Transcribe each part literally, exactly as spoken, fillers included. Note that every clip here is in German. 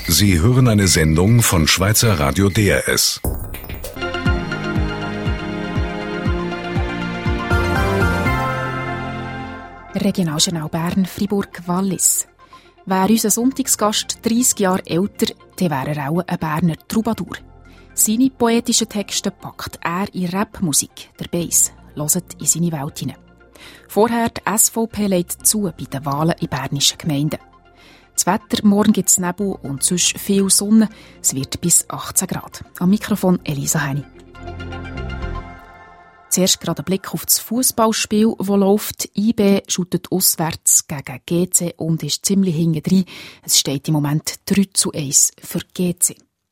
Sie hören eine Sendung von Schweizer Radio D R S. Regionaljournal Bern, Fribourg, Wallis. Wäre unser Sonntagsgast dreissig Jahre älter, dann wäre er auch ein Berner Troubadour. Seine poetischen Texte packt er in Rapmusik, der Bass, hört in seine Welt hinein. Vorher die S V P legt zu bei den Wahlen in bernischen Gemeinden. Das Wetter, morgen gibt es Nebel und sonst viel Sonne. Es wird bis achtzehn Grad. Am Mikrofon Elisa Henny. Zuerst gerade ein Blick auf das Fußballspiel, das läuft. I B shootet auswärts gegen G C und ist ziemlich hinten drin. Es steht im Moment drei zu eins für G C.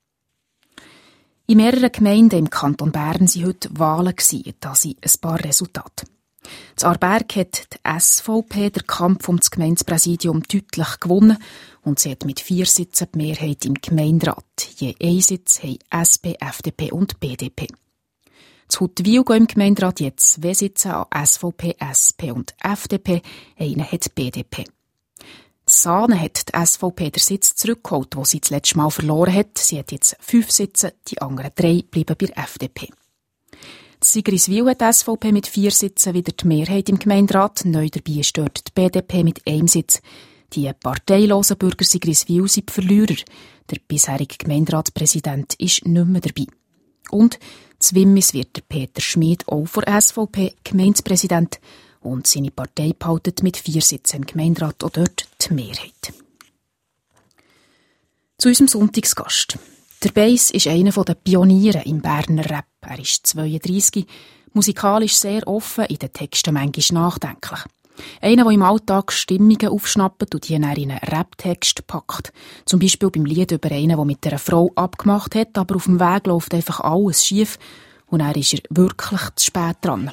In mehreren Gemeinden im Kanton Bern waren heute Wahlen. Da sind ein paar Resultate. In Aarberg hat die S V P den Kampf um das Gemeindepräsidium deutlich gewonnen und sie hat mit vier Sitzen die Mehrheit im Gemeinderat. Je ein Sitz haben S P, F D P und B D P. In Huttwil gehen im Gemeinderat jetzt zwei Sitze an S V P, S P und F D P, einen hat B D P. In Saanen hat die S V P den Sitz zurückgeholt, den sie das letzte Mal verloren hat. Sie hat jetzt fünf Sitze, die anderen drei bleiben bei der F D P. In Sigriswil hat die S V P mit vier Sitzen wieder die Mehrheit im Gemeinderat. Neu dabei ist dort die B D P mit einem Sitz. Die parteilosen Bürger Sigriswil sind die Verlierer. Der bisherige Gemeinderatspräsident ist nicht mehr dabei. Und in Wimmis wird der Peter Schmid auch vor S V P Gemeindepräsident und seine Partei behaltet mit vier Sitzen im Gemeinderat auch dort die Mehrheit. Zu unserem Sonntagsgast. Der Bass ist einer der Pioniere im Berner Rap. Er ist zweiunddreissig, musikalisch sehr offen, in den Texten manchmal nachdenklich. Einer, der im Alltag Stimmungen aufschnappt und die dann in einen Rap-Text packt. Zum Beispiel beim Lied über einen, der mit einer Frau abgemacht hat, aber auf dem Weg läuft einfach alles schief und dann ist er wirklich zu spät dran.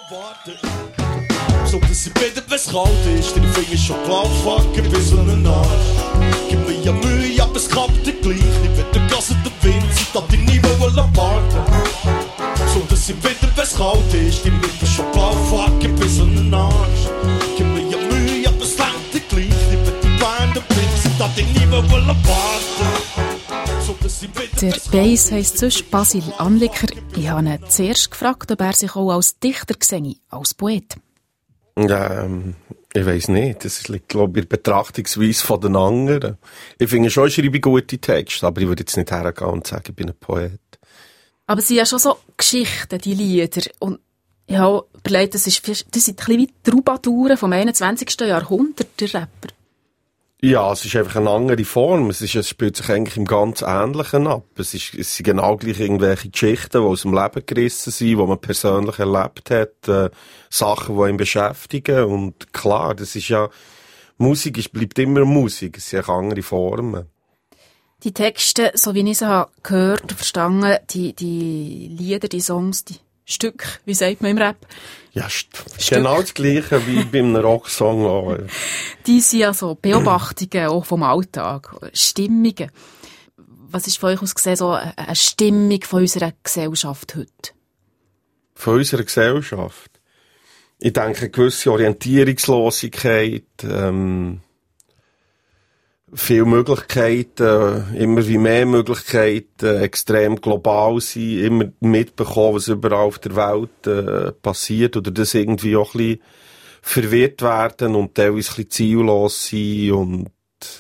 So dass ich bitte, wenn's kalt ist, deine Finger schon gelaufen, bis an den Arsch. Gib mir ja Mühe, aber es klappt dir gleich. Ich will der Gasse der Wind, seit dass ich nie warten. So dass ich bitte, wenn's kalt ist, deine Finger schon gelaufen, bis an den Arsch. Gib mir ja Mühe, aber es klappt dir gleich. Ich will die Beine der Wind, seit dass ich nie warten. So dass ich bitte, der Bass heisst sonst Basil Anliker. Ich habe ihn zuerst gefragt, ob er sich auch als Dichter sehe, als Poet. Ja, ähm, ich weiss nicht. Das liegt, glaube ich, in der Betrachtungsweise von den anderen. Ich finde schon, ich schreibe gute Texte, aber ich würde jetzt nicht hergehen und sagen, ich bin ein Poet. Aber es sind ja schon so Geschichten, die Lieder. Und ich habe überlegt, das, ist, das sind ein bisschen wie Troubadouren vom einundzwanzigsten Jahrhundert, der Rapper. Ja, es ist einfach eine andere Form. Es, ist, es spielt sich eigentlich im ganz Ähnlichen ab. Es, ist, es sind genau gleich irgendwelche Geschichten, die aus dem Leben gerissen sind, die man persönlich erlebt hat, äh, Sachen, die ihn beschäftigen. Und klar, das ist ja, Musik ist, bleibt immer Musik. Es sind andere Formen. Die Texte, so wie ich sie habe gehört und verstanden, die, die Lieder, die Songs, die Stücke, wie sagt man im Rap? Ja, genau das Gleiche wie bei einem Rocksong auch. Ja. Die sind ja so Beobachtungen auch vom Alltag, Stimmungen. Was ist von euch aus gesehen so eine Stimmung von unserer Gesellschaft heute? Von unserer Gesellschaft? Ich denke, eine gewisse Orientierungslosigkeit, ähm, viele Möglichkeiten, immer wie mehr Möglichkeiten, extrem global sein, immer mitbekommen, was überall auf der Welt äh, passiert, oder das irgendwie auch ein bisschen verwirrt werden und teilweise ein bisschen ziellos sein und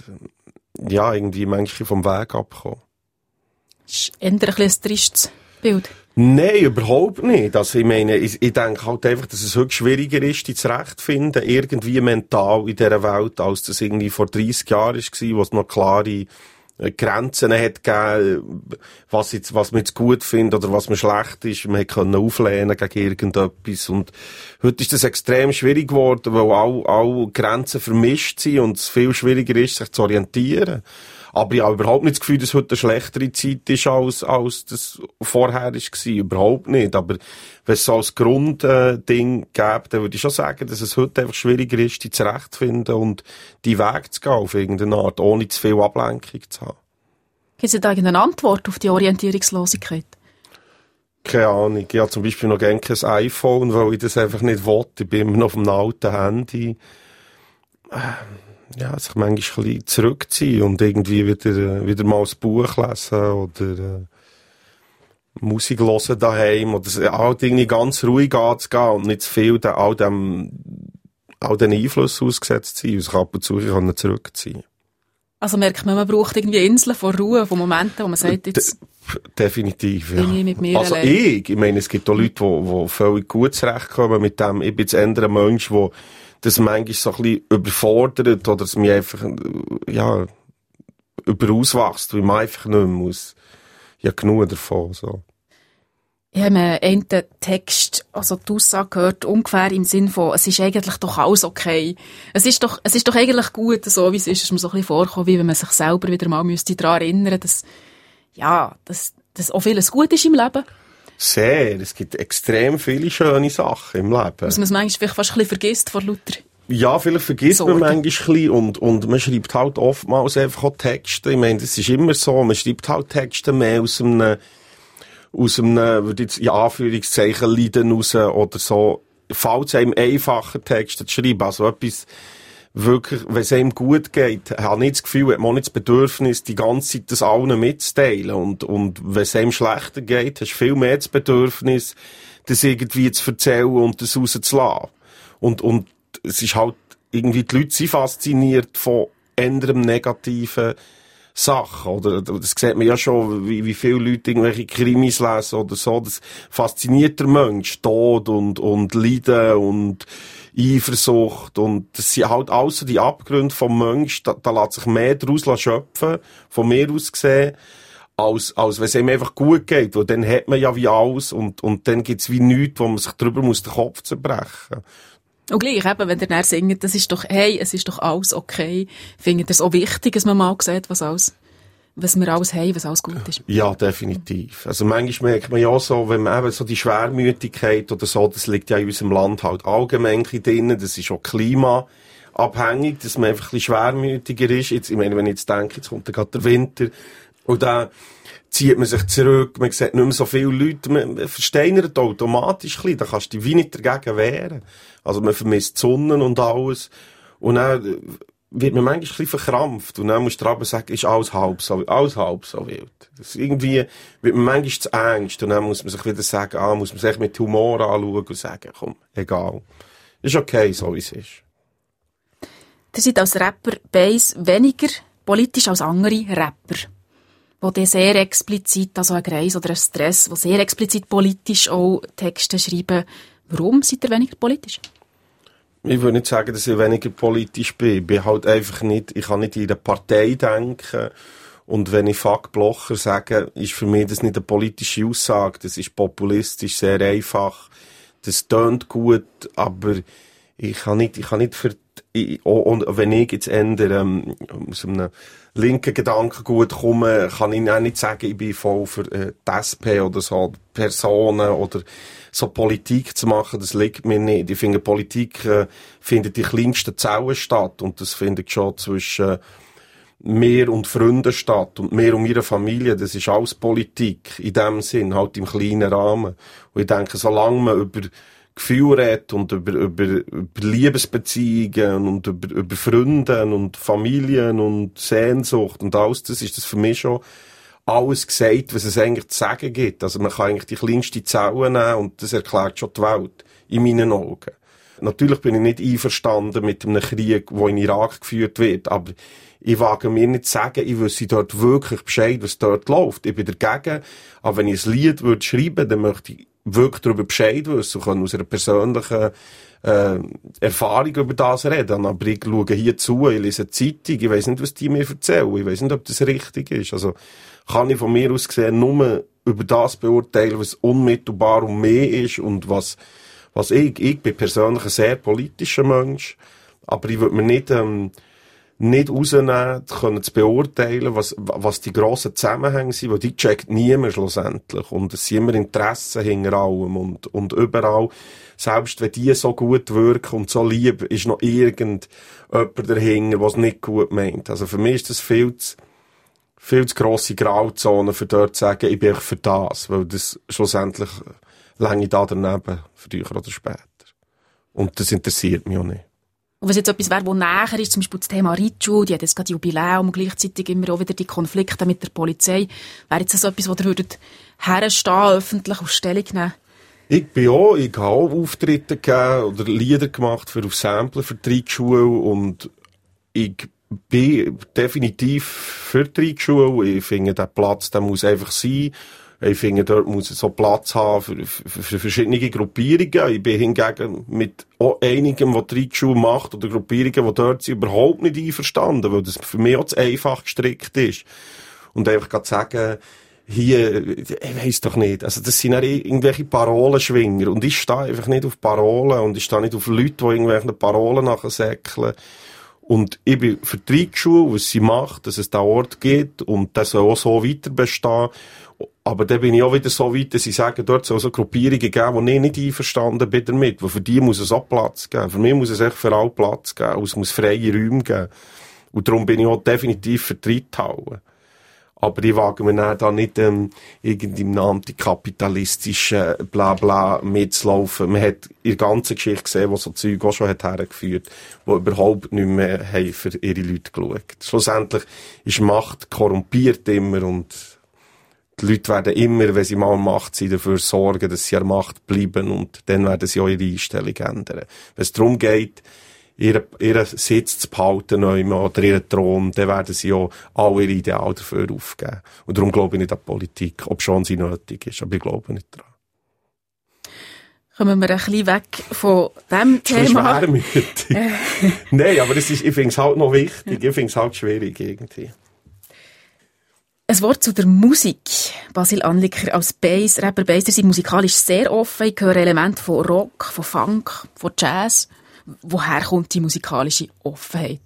ja, irgendwie manchmal vom Weg abkommen. Das ist eher ein bisschen ein tristes Bild. Nein, überhaupt nicht. Also ich meine, ich, ich denke halt einfach, dass es heute schwieriger ist, die zurechtzufinden, irgendwie mental in dieser Welt, als das irgendwie vor dreissig Jahren war, wo es noch klare Grenzen hat gegeben, was, jetzt, was man jetzt gut findet oder was man schlecht ist. Man konnte auflehnen gegen irgendetwas. Und heute ist das extrem schwierig geworden, weil alle, alle Grenzen vermischt sind und es viel schwieriger ist, sich zu orientieren. Aber ich habe überhaupt nicht das Gefühl, dass heute eine schlechtere Zeit ist, als, als das vorher war. Überhaupt nicht. Aber wenn es so als Grundding gäbe, dann würde ich schon sagen, dass es heute einfach schwieriger ist, die zurechtzufinden und die Weg zu gehen auf irgendeine Art, ohne zu viel Ablenkung zu haben. Gibt es da irgendeine Antwort auf die Orientierungslosigkeit? Keine Ahnung. Ich habe zum Beispiel noch gerne kein iPhone, weil ich das einfach nicht will. Ich bin immer noch auf einem alten Handy. ja, sich manchmal ein bisschen zurückziehen und irgendwie wieder, wieder mal ein Buch lesen oder äh, Musik hören daheim oder halt irgendwie ganz ruhig anzugehen und nicht zu viel da, all dem, all den Einflüssen ausgesetzt sein und sich ab und zu zurückziehen. Also merkt man, man braucht irgendwie Inseln von Ruhe, von Momenten, wo man sagt, jetzt... De- definitiv, ja. Mit mir also allein. ich, ich meine, es gibt auch Leute, die, die völlig gut zurechtkommen mit dem. Ich bin jetzt eher ein Mensch, der das manchmal so ein bisschen überfordert oder es mich einfach, ja, überauswachst, weil man einfach nicht mehr muss. Ja, genug davon, so. Ich habe einen Text, also die Aussage gehört, ungefähr im Sinn von, es ist eigentlich doch alles okay. Es ist doch, es ist doch eigentlich gut, so wie es ist. Es ist mir so ein bisschen vorgekommen, wie wenn man sich selber wieder mal müsste daran erinnern, dass, ja, dass, dass auch vieles gut ist im Leben. Sehr. Es gibt extrem viele schöne Sachen im Leben. Dass man es manchmal vielleicht fast ein bisschen vergisst vor lauter. Ja, vielleicht vergisst Sorgen. man manchmal ein bisschen und, und man schreibt halt oftmals einfach auch Texte. Ich meine, das ist immer so, man schreibt halt Texte mehr aus einem, aus einem, würde ich jetzt in Anführungszeichen leiden raus oder so. Fällt es einem einfacher, Texte zu schreiben. Also etwas wirklich, wenn es einem gut geht, habe ich das Gefühl, hat man nicht das Bedürfnis, die ganze Zeit das allen mitzuteilen. Und, und wenn es einem schlechter geht, hast du viel mehr das Bedürfnis, das irgendwie zu erzählen und das rauszulassen. Und, und es ist halt, irgendwie, die Leute sind fasziniert von anderem negativen Sachen, oder? Das sieht man ja schon, wie, wie viele Leute irgendwelche Krimis lesen oder so. Das fasziniert der Mensch. Tod und, und Leiden und Eifersucht. Und das sind halt alles so die Abgründe vom Mensch. Da, da lässt sich mehr daraus schöpfen, von mir aus gesehen, als, als wenn es ihm einfach gut geht. Weil dann hat man ja wie alles und, und dann gibt's wie nichts, wo man sich drüber muss den Kopf zerbrechen. Und gleich eben, wenn der dann singt, das ist doch, hey, es ist doch alles okay. Findet ihr es auch wichtig, dass man mal sieht, was alles, was wir alles haben, was alles gut ist? Ja, definitiv. Also manchmal merkt man ja so, wenn man eben so die Schwermütigkeit oder so, das liegt ja in unserem Land halt allgemein drin, das ist auch klimaabhängig, dass man einfach ein bisschen schwermütiger ist. Jetzt, ich meine, wenn ich jetzt denke, jetzt kommt gerade der Winter und dann zieht man sich zurück, man sieht nicht mehr so viele Leute, man versteinert automatisch ein bisschen, da kannst du dich wie nicht dagegen wehren. Also man vermisst die Sonne und alles. Und dann wird man manchmal ein bisschen verkrampft. Und dann musst du aber sagen, ist alles halb so, alles halb so wild. Das irgendwie wird man manchmal zu Angst. Und dann muss man sich wieder sagen, ah, muss man sich mit Humor anschauen und sagen, komm, egal. Ist okay, so wie es ist. Ihr seid als Rapper Bass weniger politisch als andere Rapper, wo die sehr explizit, also ein Kreis oder ein Stress, wo sehr explizit politisch auch Texte schreiben. Warum seid ihr weniger politisch? Ich würde nicht sagen, dass ich weniger politisch bin. Ich bin halt einfach nicht, ich kann nicht in einer Partei denken. Und wenn ich Fuck Blocher sage, ist für mich das nicht eine politische Aussage. Das ist populistisch, sehr einfach. Das tönt gut, aber ich kann nicht, ich kann nicht für, ich, und wenn ich jetzt ändere, ähm, aus einem linken Gedankengut komme, kann ich auch nicht sagen, ich bin voll für äh, die S P oder so, Personen oder so Politik zu machen, das liegt mir nicht. Ich finde, Politik äh, findet in kleinsten Zellen statt und das findet schon zwischen äh, mir und Freunden statt und mir und meiner Familie. Das ist alles Politik in dem Sinn, halt im kleinen Rahmen. Und ich denke, solange man über Gefühle redet und über, über, über Liebesbeziehungen und über, über Freunde und Familien und Sehnsucht und alles, das ist das für mich schon alles gesagt, was es eigentlich zu sagen gibt. Also man kann eigentlich die kleinste Zelle nehmen und das erklärt schon die Welt, in meinen Augen. Natürlich bin ich nicht einverstanden mit einem Krieg, der in Irak geführt wird, aber ich wage mir nicht zu sagen, ich wüsste dort wirklich Bescheid, was dort läuft. Ich bin dagegen, aber wenn ich ein Lied würde schreiben, dann möchte ich wirklich darüber Bescheid wissen und können aus einer persönlichen äh, Erfahrung über das reden. Aber ich schaue hier zu, ich lese eine Zeitung, ich weiss nicht, was die mir erzählen, ich weiss nicht, ob das richtig ist. Also kann ich von mir aus gesehen nur über das beurteilen, was unmittelbar um mich ist und was, was ich, ich bin persönlich ein sehr politischer Mensch, aber ich würde mir nicht, ähm, nicht rausnehmen, können zu beurteilen, was, was die grossen Zusammenhänge sind, weil die checkt niemand schlussendlich. Und es sind immer Interessen hinter allem und, und überall. Selbst wenn die so gut wirken und so lieb, ist noch irgendjemand dahinter, der es nicht gut meint. Also für mich ist das viel zu, viel zu grosse Grauzone, für dort zu sagen, ich bin für das, weil das schlussendlich länge da daneben, früher oder später. Und das interessiert mich auch nicht. Und wenn es jetzt etwas wäre, das näher ist, zum Beispiel das Thema Reitschule, die hat jetzt gerade Jubiläum und gleichzeitig immer auch wieder die Konflikte mit der Polizei, wäre jetzt das etwas, wo ihr würdet herstehen, öffentlich auf Stellung nehmen? Ich bin auch, ich habe auch Auftritte gegeben oder Lieder gemacht für auf Sampler für die Reitschule und ich bin definitiv für die Reitschule. Ich finde, der Platz, der muss einfach sein. Ich finde, dort muss es so Platz haben für, für, für verschiedene Gruppierungen. Ich bin hingegen mit auch einigem, was die Reitschule macht, oder Gruppierungen, die dort sind, überhaupt nicht einverstanden, weil das für mich auch zu einfach gestrickt ist. Und einfach gerade sagen, hier, ich weiss doch nicht, also das sind ja irgendwelche Parolenschwinger. Und ich stehe einfach nicht auf Parolen und ich stehe nicht auf Leute, die irgendwelche Parolen nachher säckeln. Und ich bin für die Reitschule, was sie macht, dass es da Ort gibt und das soll auch so weiter bestehen. Aber dann bin ich auch wieder so weit, dass ich sage, dort soll es so Gruppierungen geben, wo ich nicht einverstanden bin damit. Weil für die muss es auch Platz geben. Für mich muss es echt für alle Platz geben. Und es muss freie Räume geben. Und darum bin ich auch definitiv für die Reithalle. Aber ich wage mir dann da nicht ähm, irgendwie im antikapitalistischen Blabla mitzulaufen. Man hat in der ganzen Geschichte gesehen, wo so Zeug auch schon hat hergeführt, wo überhaupt nicht mehr haben für ihre Leute geschaut. Schlussendlich ist Macht korrumpiert immer und die Leute werden immer, wenn sie mal an Macht sind, dafür sorgen, dass sie an Macht bleiben und dann werden sie auch ihre Einstellung ändern. Wenn es darum geht, ihren, ihren Sitz zu behalten oder ihren Thron, dann werden sie auch alle ihre Ideale dafür aufgeben. Und darum glaube ich nicht an Politik, ob schon sie nötig ist, aber ich glaube nicht daran. Kommen wir ein bisschen weg von diesem Thema. Das ist Nein, aber das ist, ich finde es halt noch wichtig, ich finde es halt schwierig irgendwie. Ein Wort zu der Musik. Basil Anliker als Bass, Rapper, Basser sind musikalisch sehr offen. Ich höre Elemente von Rock, von Funk, von Jazz. Woher kommt die musikalische Offenheit?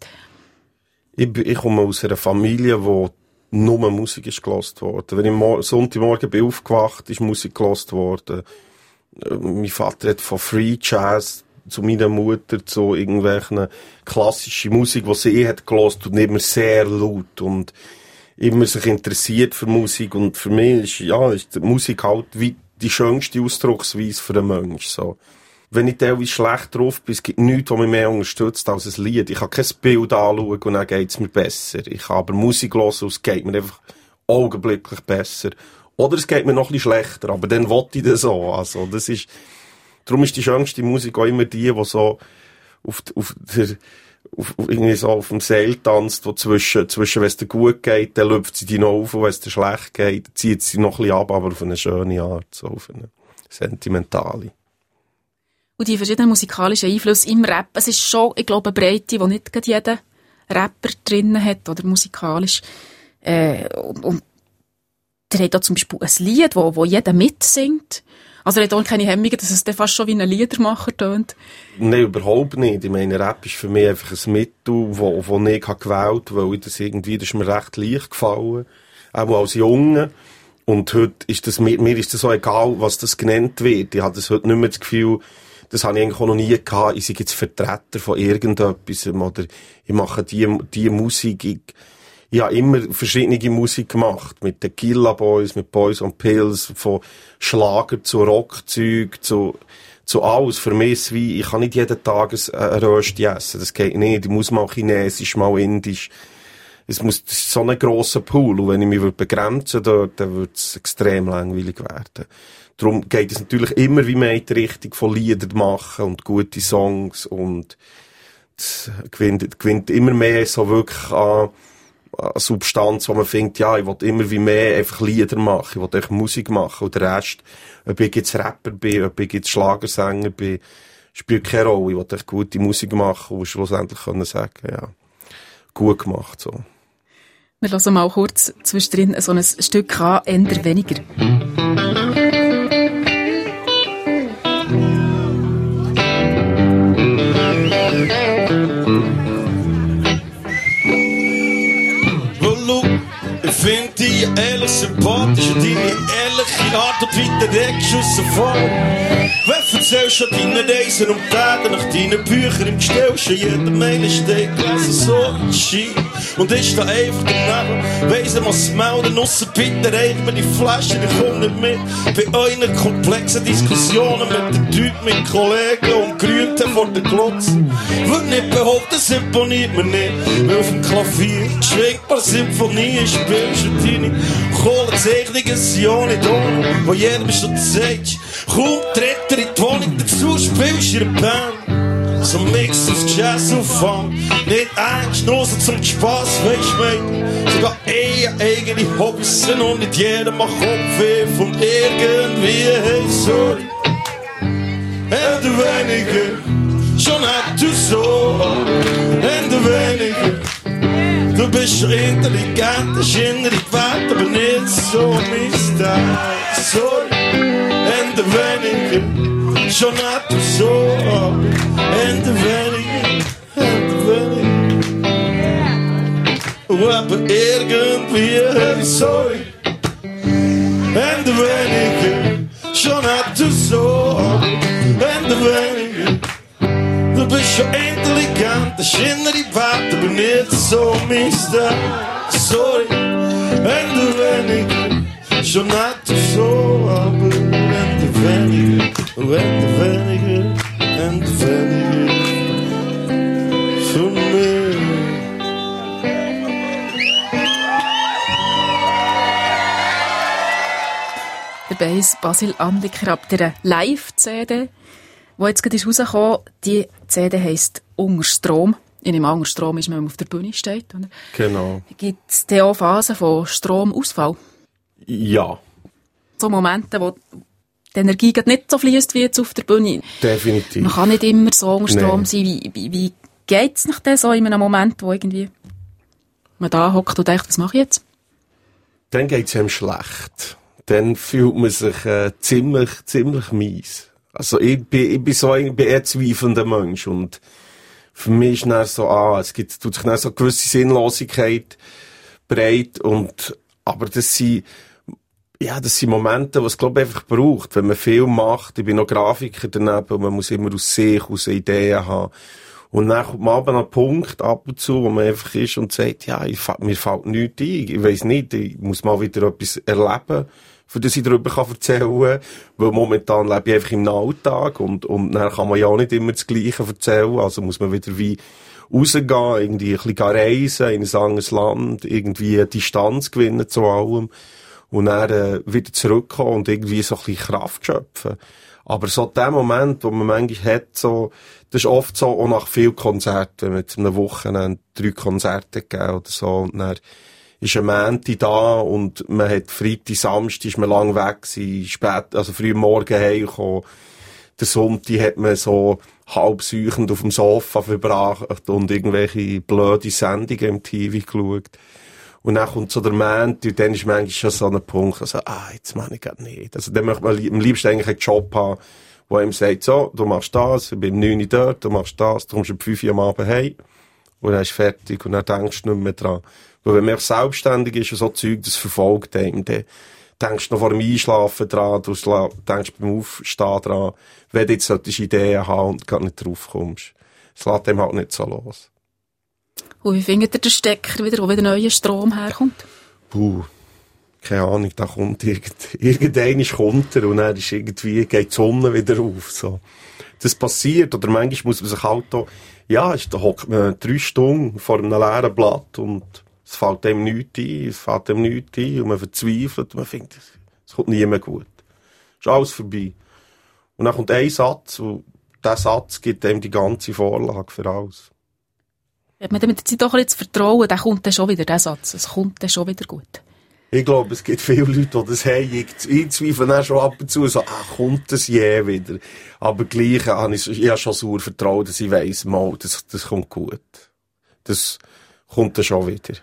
Ich, ich komme aus einer Familie, wo nur Musik ist gehört worden. Wenn ich mo- Sonntagmorgen bin aufgewacht, ist Musik gehört worden. Mein Vater hat von Free Jazz zu meiner Mutter zu irgendwelchen klassischen Musik, die sie hat gehört und immer sehr laut und immer sich interessiert für Musik. Und für mich ist, ja, ist die Musik halt wie die schönste Ausdrucksweise für einen Menschen, so. Wenn ich teilweise schlecht drauf bin, es gibt nichts, was mich mehr unterstützt als ein Lied. Ich kann kein Bild anschauen und dann geht's mir besser. Ich kann aber Musik hören und es geht mir einfach augenblicklich besser. Oder es geht mir noch ein bisschen schlechter, aber dann will ich das so. Also, das ist, darum ist die schönste Musik auch immer die, die so auf, auf der, auf, irgendwie so auf dem Seil tanzt, wo zwischen, zwischen, wenn es dir gut geht, dann läuft sie die noch auf und wenn es dir schlecht geht, zieht sie noch ein bisschen ab, aber auf eine schöne Art, so auf eine sentimentale. Und die verschiedenen musikalischen Einflüsse im Rap, es ist schon, ich glaube, eine Breite, die nicht gerade jeder Rapper drinnen hat, oder musikalisch. Äh, und, und der hat da zum Beispiel ein Lied, wo, wo jeder mitsingt. Also er hat auch keine Hemmungen, dass es dann fast schon wie ein Liedermacher tönt. Nein, überhaupt nicht. Ich meine, Rap ist für mich einfach ein Mittel, das wo, wo ich gewählt habe, weil ich das irgendwie, das ist mir recht leicht gefallen. Auch als Junge. Und heute ist das, mir, mir ist das so egal, was das genannt wird. Ich habe das heute nicht mehr das Gefühl, das habe ich eigentlich auch noch nie gehabt, ich sei jetzt Vertreter von irgendetwas, oder ich mache die, die Musik, ich, ich habe immer verschiedene Musik gemacht, mit den Killa Boys, mit Boys on Pills, von Schlager zu Rockzeug, zu, zu alles. Für mich ist es wie, ich kann nicht jeden Tag ein, ein Rösti essen, das geht nicht, ich muss mal chinesisch, mal indisch. Es muss, das ist so ein grosser Pool, und wenn ich mich begrenzen würde, dann würde es extrem langweilig werden. Darum geht es natürlich immer wie mehr in die Richtung von Lieder machen und gute Songs, und es gewinnt, gewinnt immer mehr so wirklich an, an Substanz, wo man findet, ja, ich will immer wie mehr einfach Lieder machen, ich will einfach Musik machen, und der Rest, ob ich jetzt Rapper bin, ob ich jetzt Schlagersänger bin, spielt keine Rolle. Ich will echt gute Musik machen und schlussendlich können sagen, ja, gut gemacht, so. Wir hören mal kurz zwischendrin so ein Stück an, eher weniger. Ich finde die ehrlich sympathisch und deine ehrliche Art und Weite regst aus der Form. Wer erzählst du deine Reisen und Täten nach deinen Büchern im Gestell? Schon jeder Mail steht gelesen, so Ski. und ist da einfach daneben. Weiss er, was melden, ausser bitte reicht mir die Flasche, ich komm nicht mit. Bei euren komplexen Diskussionen mit den Leuten, mit Kollegen und Grünten vor der Glotze. Würde nicht behaupten, das imponiert mir nicht, weil auf dem Klavier schwingbar Symphonie spielst und deine Kohlenzeichnungen sind ja nicht ohne, wo jedem schon sagt, komm, tritt er in die Wohnung, dazu spielst du in der Band. So ein Mix aus Jazz und Funk, nicht ernst, nur so zum Spass, weisst du, mate. Sogar eher eigene Hobbys sind und nicht jeder macht Kopfweh von irgendwie, hey, sorry. Und weniger, schon hat du so, und weniger. Du bist schon intelligent, das ist innerlich wert, aber nicht so Mister. Sorry, und weniger, schon hat du so, und weniger, und weniger. Aber irgendwie, sorry, und weniger, schon hat du so, und weniger. Du bist schon intelligent, das ist innere Welt, aber nicht so Mister. Sorry, wenn du weniger, schon nicht so, aber wenn du weniger, wenn du weniger, wenn du weniger für mich. Der Bass Basil Anliker ab der Live-C D, die jetzt gerade rausgekommen ist. Die C D heisst «Unter Strom». In einem anderen Strom ist man, wenn man auf der Bühne steht. Oder? Genau. Gibt es da auch Phasen von Stromausfall? Ja. So Momente, wo die Energie nicht so fließt wie jetzt auf der Bühne. Definitiv. Man kann nicht immer so unter Strom nee. sein. Wie, wie, wie geht es nach dem so in einem Moment, wo irgendwie man da hockt und denkt, was mache ich jetzt? Dann geht es einem schlecht. Dann fühlt man sich äh, ziemlich, ziemlich mies. Also ich bin, ich bin so ein bin eher zweifelnder Mensch und für mich ist dann so, ah, es gibt, tut sich dann so eine gewisse Sinnlosigkeit breit und, aber das sind, ja, das sind Momente, die es, glaube ich, einfach braucht, wenn man viel macht. Ich bin noch Grafiker daneben und man muss immer aus sich, aus Ideen haben. Und dann kommt man aber an einen Punkt ab und zu, wo man einfach ist und sagt, ja, ich, mir fällt nichts ein. Ich weiss nicht, ich muss mal wieder etwas erleben, für das ich darüber erzählen kann, weil momentan lebe ich einfach im Alltag und, und dann kann man ja auch nicht immer das Gleiche erzählen, also muss man wieder wie rausgehen, irgendwie ein bisschen reisen in ein anderes Land, irgendwie eine Distanz gewinnen zu allem und dann äh, wieder zurückkommen und irgendwie so ein bisschen Kraft schöpfen. Aber so der Moment, wo man manchmal hat, so, das ist oft so, auch nach vielen Konzerten, wenn man jetzt in einer Woche drei Konzerte gegeben oder so, und dann ist ein Montag da und man hat Freitag, Samstag ist man lang weg gewesen, spät, also früh am Morgen heimgekommen. Der Sonntag hat man so halb säuchend auf dem Sofa verbracht und irgendwelche blöde Sendungen im T V geschaut. Und dann kommt so der Montag und dann ist manchmal schon so ein Punkt, also, ah, jetzt meine ich grad nicht. Also dann möchte man am liebsten eigentlich einen Job haben, wo ihm sagt, so, du machst das, ich bin um neun Uhr dort, du machst das, du kommst um fünf Uhr am Abend heim und dann ist fertig und dann denkst du nicht mehr dran. Weil wenn man selbstständig ist und so Zeug, das verfolgt einem, dann denkst du noch vor dem Einschlafen dran, du denkst beim Aufstehen dran, wenn du jetzt solche Ideen haben und gar nicht drauf kommst. Es lässt dem halt nicht so los. Und wie findet ihr den Stecker wieder, wo wieder neuer Strom herkommt? Puh, keine Ahnung, da kommt irgend, irgendeiner kommt er und dann ist irgendwie, geht die Sonne wieder auf, so. Das passiert, oder manchmal muss man sich halt auch, ja, da hockt man drei Stunden vor einem leeren Blatt und es fällt einem nichts ein, es fällt einem nichts ein und man verzweifelt und man findet, es kommt nie mehr gut. Es ist alles vorbei. Und dann kommt ein Satz und dieser Satz gibt einem die ganze Vorlage für alles. Hat man mit der Zeit doch ein bisschen zu vertrauen, der kommt dann schon wieder, der Satz, es kommt dann schon wieder gut. Ich glaube, es gibt viele Leute, die das haben. Ich zweifle dann schon ab und zu so, ach, kommt das je wieder. Aber gleich habe ich, ich habe schon sauer vertraut, dass ich weiss, mal, das, das kommt gut. Das kommt dann schon wieder.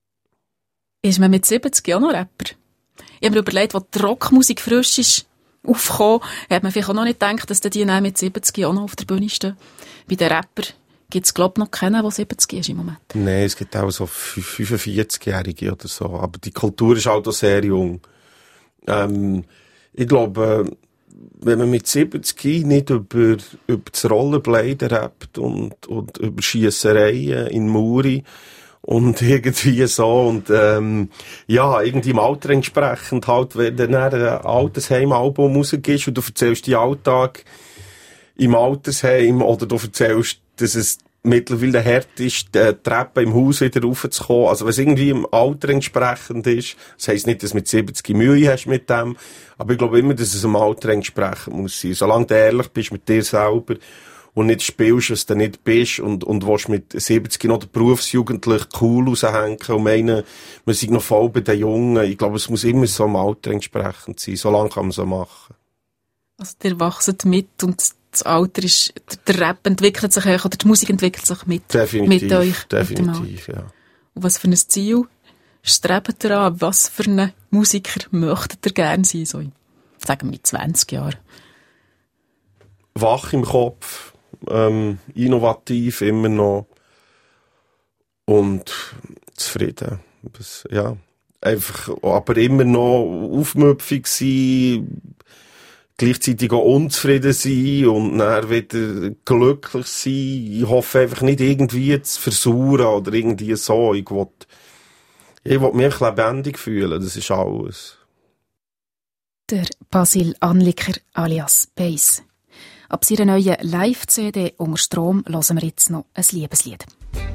Ist man mit siebzig auch noch Rapper? Ich habe mir überlegt, als die Rockmusik frisch ist aufgekommen, hat man vielleicht auch noch nicht gedacht, dass die mit siebzig auch noch auf der Bühne stehen. Bei den Rappern gibt es, glaube ich, noch keinen, der siebzig ist im Moment. Nein, es gibt auch so fünfundvierzigjährige oder so. Aber die Kultur ist halt auch sehr jung. Ähm, ich glaube, wenn man mit siebzig nicht über, über das Rollerbladen rappt und, und über Schiessereien in Muri Und irgendwie so, und, ähm, ja, irgendwie im Alter entsprechend halt, wenn du dann ein Altersheimalbum rausgibst und du erzählst den Alltag im Altersheim, oder du erzählst, dass es mittlerweile hart ist, die Treppe im Haus wieder raufzukommen. Also, wenn es irgendwie im Alter entsprechend ist, das heisst nicht, dass du mit siebzig Mühe hast mit dem, aber ich glaube immer, dass es im Alter entsprechend muss sein. Solange du ehrlich bist mit dir selber und nicht spielst, was du nicht bist, und, und willst mit siebzig noch der Berufsjugendlich cool raushängen und meinen, man sei noch voll bei den Jungen. Ich glaube, es muss immer so im Alter entsprechend sein. So lange kann man so machen. Also, ihr wachset mit und das Alter ist, der Rap entwickelt sich euch, oder die Musik entwickelt sich mit, definitiv, mit euch. Definitiv, ja. Und was für ein Ziel strebt ihr an? Was für einen Musiker möchtet ihr gerne sein? So in, sagen wir, in zwanzig Jahren. Wach im Kopf, ähm, innovativ immer noch und zufrieden. Das, ja, einfach, aber immer noch aufmüpfig sein, gleichzeitig auch unzufrieden sein und dann wieder glücklich sein. Ich hoffe einfach nicht irgendwie zu versuchen oder irgendwie so. Ich will, ich will mich lebendig fühlen, das ist alles. Der Basil Anliker alias Bass. Ab seiner neuen Live-C D «Unter Strom» hören wir jetzt noch ein Liebeslied.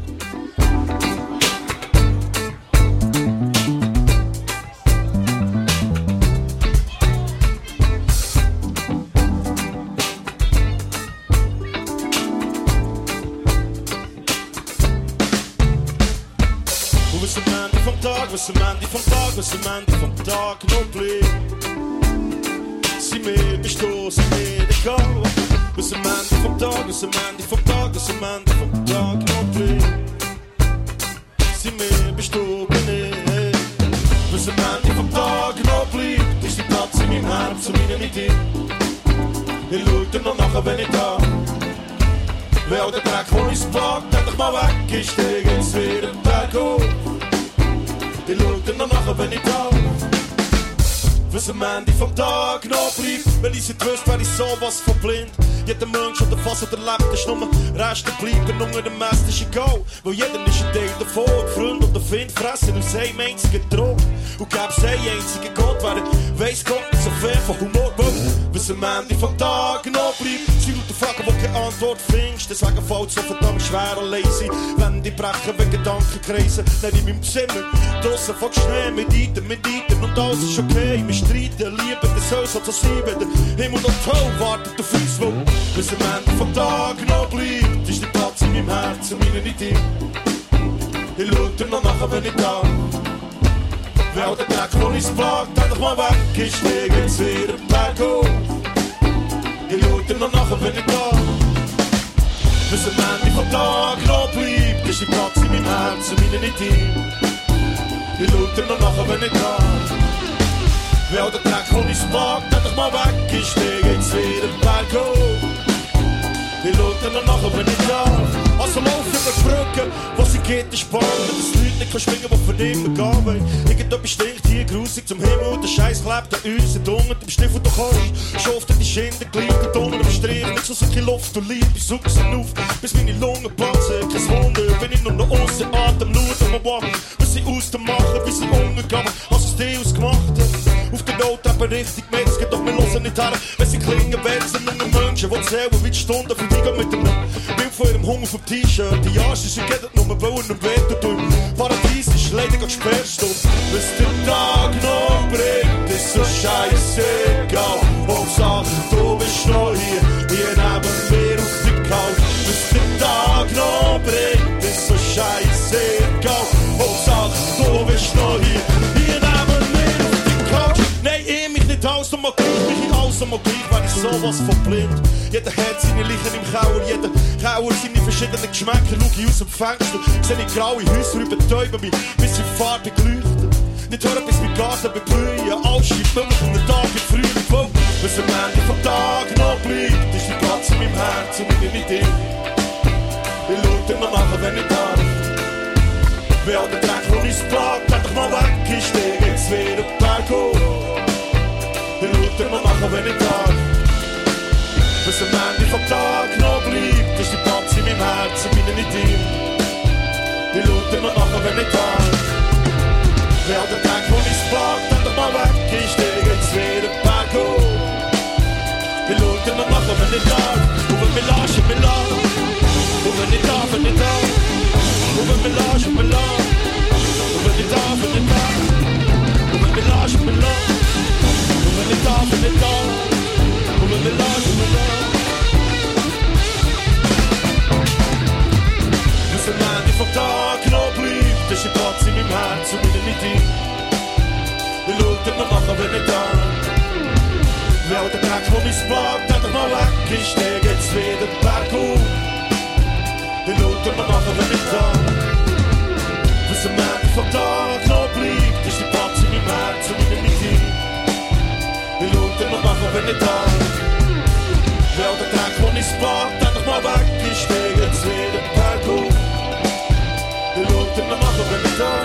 Was am Ende vom Tag, was am Ende vom Tag, was am Ende vom Tag noch bleibt. Sie mir bist du, sie mir egal. Was am Ende vom Tag, was am Ende vom Tag, was am Ende vom Tag noch bleibt. Sie mir bist du, bin ich. Was am Ende vom Tag noch bleibt, ist die Platz in meinem Herz und meine mit dir. Ich schau dir noch nachher, wenn ich da. Weil der Dreck, wo ich's plagt, endlich mal weg ist, der geht's wieder Tag auf. Ich schau dir noch nachher, wenn ich da. Was am Ende vom Tag noch bleibt, wenn ich nicht wüsste, wäre ich sowas von blind. Jeder Mensch oder fast oder lebt, ist nur Reste bleiben unter dem Mast, ist egal. Weil jeder ist ein Teil davon, Freund oder Find fressen aus einem einzigen Druck. Und gäb's einen einzigen Gott, wer weiss Gott nicht so viel von Humor. Was am Ende vom Tag noch bleibt, sie laut Fragen, wo keine Antwort findest. Deswegen fällt so verdammt schwer allein sein. Wenn die brechen, wenn Gedanken kreisen, dann in meinem Zimmer. Draussen fängt Schnee, mit Eiten, mit Eiten und alles ist okay. Wir streiten, lieben, das soll so sein, wenn der Himmel und die Hölle wartet auf uns. Was am Ende vom Tag noch bleibt, ist der Platz in meinem Herzen, meine nicht dir. Ich schau dir noch nachher, wenn ich da. Weil der Tag, wo ich's plagt, endlich mal weg ist, der geht's wieder bergauf. Ich schau dir noch nachher, wenn ich da. Was am Ende vom Tag noch bleibt, ist der Platz in meinem Herzen, meine nicht dir. Ich schau dir noch nachher, wenn ich da. Weil der Tag, wo ich's plagt, endlich mal weg ist, der geht's wieder bergauf. Ich schau dir noch nachher, wenn ich darf. Also lauf über die Brücke, wo sie geht, ist spannend. Dass die Leute nicht schwingen, die für immer gehen wollen. Irgendetwas stinkt hier grusig zum Himmel. Der Scheiß klebt an uns, und unten im Stiefel du kannst. Schafft die Schinder, gleitet unter dem Strich. Nicht so viel Luft und Liebe, such sie auf. Bis meine Lungen platzen, kein Wunder. Bin ich nur noch aus dem Atem, schauen wir wachen. Was sie aus dem machen, bis sie umgegangen. Was aus dir ausgemacht hat. Auf der Not eben richtig Metzger, doch wir hören nicht her. Wenn sie klingen, werden sie nur Menschen, die zählen wie die Stunden für die mit dem Bild von ihrem Hunger vom T-Shirt. Die Arsch, sie gehen nur wollen und wehtun. Im Paradies ist leider gesperrt. Was der Tag noch bringt, ist so scheißegal. Hauptsache, du bist noch hier, hier neben mir auf der Couch. Was der Tag noch bringt, ist so scheißegal. Hauptsache, du bist noch hier, hier neben mir auf der Couch. Nein, ich mich nicht aus, und mal gleich, mich in alles, und mal gleich, wär ich sowas von blind. Jeder hat seine Leichen im Kauer, jeder Kauer seine verschiedenen Geschmäcker. Schau ich aus dem Fenster, seh ich graue Häuser übertäuben mich, bis sie farbig leuchten. Nicht hören, bis mein Garten beblühen, alles schreibt nur von den Tag im Frühling. Wow. Was am Ende vom Tag noch bleibt, ist die Platz in meinem Herzen und nicht mit dir. Ich schau dir noch nachher, wenn ich darf. Weil der Dreck, wo ich's plagt, endlich mal weg ist, der geht's wieder bergauf. Ich schau dir noch nachher, wenn ich darf. Was am Ende vom Tag noch bleibt, ist die Platz in meinem Herzen, meine nicht dir. Ich schau dir noch nachher, wenn wenn ich da. Wer der Tag, wo ich's plagt, dann doch mal weg, ich stehe jetzt wieder berghoch. Wir schauen wir machen, wenn ich da. Und wenn wir laschen, wir lachen. Und wenn ich da, wenn ich da. Und wenn wir laschen, wir lachen. Und wenn ich da, wenn ich da. Und wenn wir laschen, wir lachen. Und wenn ich da, wenn ich da. Und wenn wir laschen, wir lachen. Bis am Ende vom Tag noch bleibt, ist ein Platz in meinem Herz und wieder nicht ein. Wir schauen wir machen, wenn ich da. Wer der Tag, wo ich's plagt, dann doch mal weg, ich stehe jetzt wieder berghoch. Wir schauen wir machen, wenn ich da. Was am Ende vom Tag noch bleibt, ist der Platz in meinem Herz und wieder nicht ein. Wir schauen wir machen, wenn ich da. Wer der Tag, wo ich's plagt, dann doch mal weg, ich stehe jetzt wieder berghoch. Wir schauen wir machen, wenn ich da.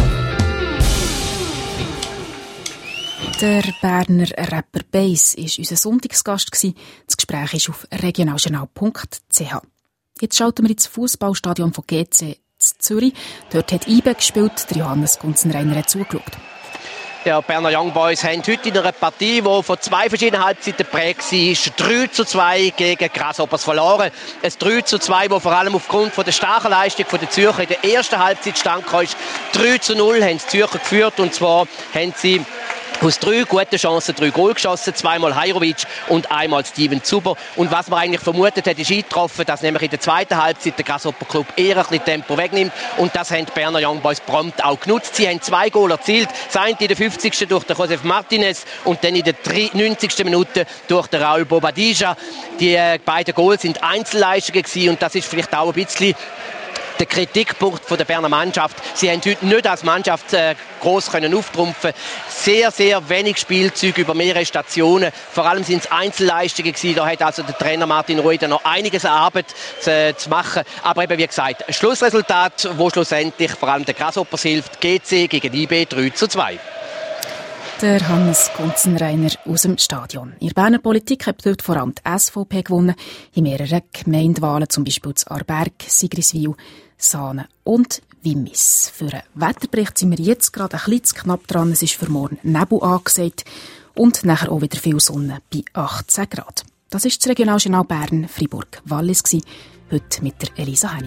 Der Berner Rapper Bass war unser Sonntagsgast. Das Gespräch ist auf regionaljournal punkt c h. Jetzt schalten wir ins Fußballstadion von G C in Zürich. Dort hat I B E gespielt, der Johannes Gunzenreiner hat zugeschaut. Ja, die Berner Young Boys haben heute in einer Partie, die von zwei verschiedenen Halbzeiten geprägt war, drei zu zwei gegen Grasshoppers verloren. Ein drei zu zwei, das vor allem aufgrund von der starken Leistung der Zürcher in der ersten Halbzeit stand. drei zu null haben die Zürcher geführt, und zwar haben sie aus drei guten Chancen drei Goal geschossen, zweimal Hajrovic und einmal Steven Zuber. Und was man eigentlich vermutet hat, ist eingetroffen, dass nämlich in der zweiten Halbzeit der Grasshopper Club eher ein bisschen Tempo wegnimmt. Und das haben die Berner Young Boys prompt auch genutzt. Sie haben zwei Goal erzielt. Das eine in der fünfzigsten durch den Josef Martinez und dann in der neunzigsten Minute durch den Raul Bobadilla. Die beiden Goals sind Einzelleistungen gewesen, und das ist vielleicht auch ein bisschen der Kritikpunkt von der Berner Mannschaft. Sie haben heute nicht als Mannschaft äh, gross können auftrumpfen. Sehr, sehr wenig Spielzüge über mehrere Stationen. Vor allem sind es Einzelleistungen gewesen. Da hat also der Trainer Martin Rueda noch einiges an Arbeit zu, zu machen. Aber eben, wie gesagt, ein Schlussresultat, wo schlussendlich vor allem der Grasshoppers hilft. G C gegen I B drei zu zwei. Der Hannes Gunzenreiner aus dem Stadion. In der Berner Politik hat dort vor allem die S V P gewonnen. In mehreren Gemeindewahlen, zum Beispiel zu Aarberg, Sigriswil, Saanen und Wimmis. Für einen Wetterbericht sind wir jetzt gerade ein bisschen knapp dran. Es ist für morgen Nebel angesagt und nachher auch wieder viel Sonne bei achtzehn Grad. Das ist das Regionaljournal Bern, Fribourg, Wallis gewesen. Heute mit der Elisa Henny.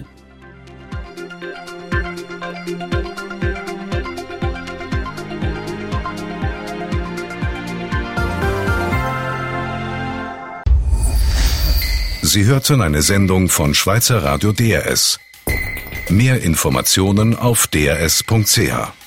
Sie hörten eine Sendung von Schweizer Radio D R S. Mehr Informationen auf d r s punkt c h.